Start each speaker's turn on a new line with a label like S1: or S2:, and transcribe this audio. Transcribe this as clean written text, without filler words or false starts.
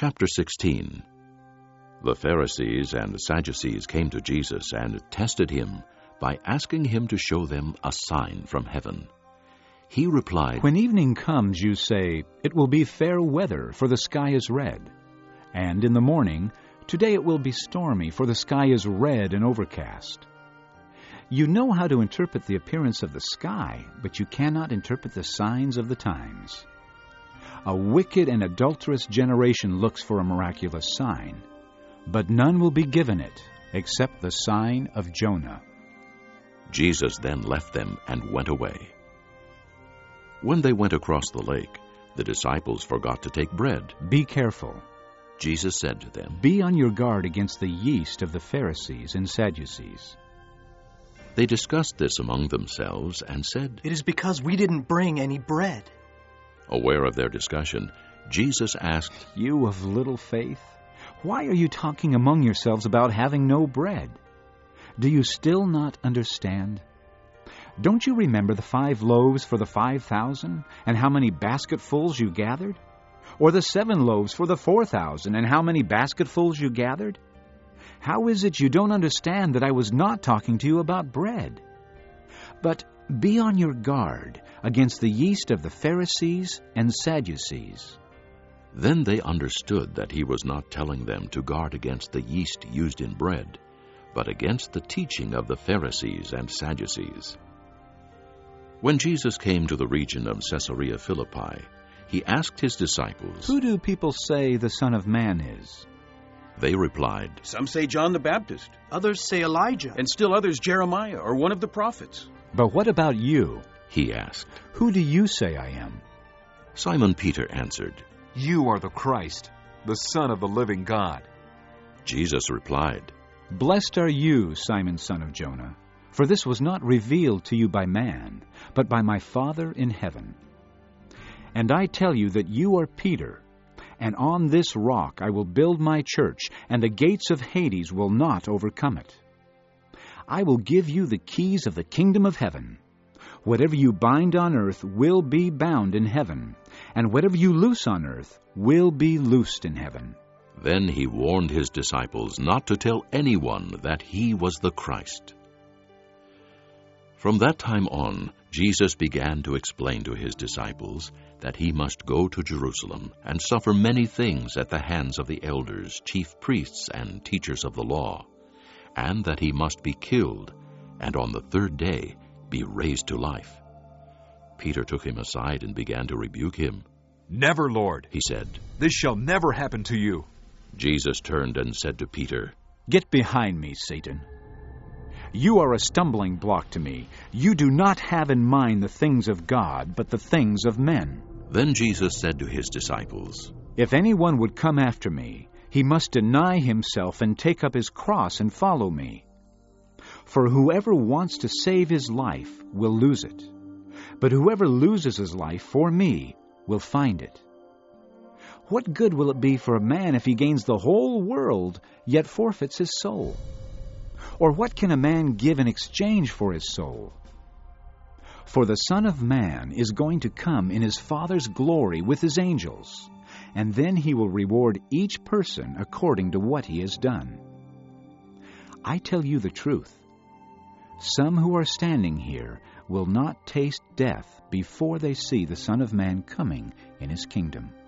S1: Chapter 16. The Pharisees and Sadducees came to Jesus and tested him by asking him to show them a sign from heaven. He replied,
S2: When evening comes, you say, "It will be fair weather, for the sky is red." And in the morning, "Today it will be stormy, for the sky is red and overcast." You know how to interpret the appearance of the sky, but you cannot interpret the signs of the times. A wicked and adulterous generation looks for a miraculous sign, but none will be given it except the sign of Jonah.
S1: Jesus then left them and went away. When they went across the lake, the disciples forgot to take bread.
S2: Be careful.
S1: Jesus said to them,
S2: Be on your guard against the yeast of the Pharisees and Sadducees.
S1: They discussed this among themselves and said,
S3: It is because we didn't bring any bread.
S1: Aware of their discussion, Jesus asked,
S2: You of little faith, why are you talking among yourselves about having no bread? Do you still not understand? Don't you remember the 5 loaves for the 5,000, and how many basketfuls you gathered? Or the 7 loaves for the 4,000, and how many basketfuls you gathered? How is it you don't understand that I was not talking to you about bread? But be on your guard against the yeast of the Pharisees and Sadducees.
S1: Then they understood that he was not telling them to guard against the yeast used in bread, but against the teaching of the Pharisees and Sadducees. When Jesus came to the region of Caesarea Philippi, he asked his disciples,
S2: Who do people say the Son of Man is?
S1: They replied,
S4: Some say John the Baptist,
S3: Others say Elijah.
S4: and still others Jeremiah or one of the prophets.
S2: But what about you?
S1: He asked.
S2: Who do you say I am?
S1: Simon Peter answered,
S5: You are the Christ, the Son of the living God.
S1: Jesus replied,
S2: Blessed are you, Simon, son of Jonah, for this was not revealed to you by man, but by my Father in heaven. And I tell you that you are Peter, and on this rock I will build my church, and the gates of Hades will not overcome it. I will give you the keys of the kingdom of heaven. Whatever you bind on earth will be bound in heaven, and whatever you loose on earth will be loosed in heaven.
S1: Then he warned his disciples not to tell anyone that he was the Christ. From that time on, Jesus began to explain to his disciples that he must go to Jerusalem and suffer many things at the hands of the elders, chief priests, and teachers of the law, and that he must be killed, and on the 3rd day be raised to life. Peter took him aside and began to rebuke him.
S5: Never, Lord,
S1: He said.
S5: this shall never happen to you.
S1: Jesus turned and said to Peter,
S2: Get behind me, Satan. You are a stumbling block to me. You do not have in mind the things of God, but the things of men.
S1: Then Jesus said to his disciples,
S2: If anyone would come after me, he must deny himself and take up his cross and follow me. For whoever wants to save his life will lose it, but whoever loses his life for me will find it. What good will it be for a man if he gains the whole world, yet forfeits his soul? Or what can a man give in exchange for his soul? For the Son of Man is going to come in his Father's glory with his angels, and then he will reward each person according to what he has done. I tell you the truth. Some who are standing here will not taste death before they see the Son of Man coming in his kingdom.